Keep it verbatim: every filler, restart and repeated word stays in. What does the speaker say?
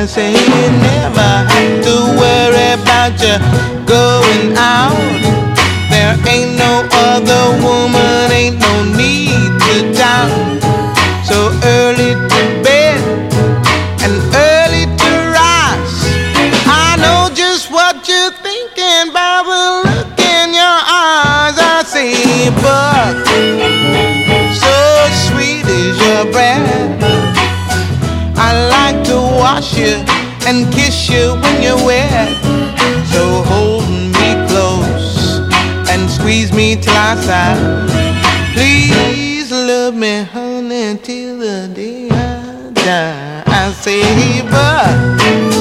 I say you never have to worry about you going out. There ain't no other woman, ain't no need to doubt. So early to bed and early to rise. I know just what you're thinking by the look in your eyes. I say, but so sweet is your breath. I like to wash you and kiss you when you're wet. So hold me close and squeeze me till I sigh. Please love me, honey, till the day I die. I say, but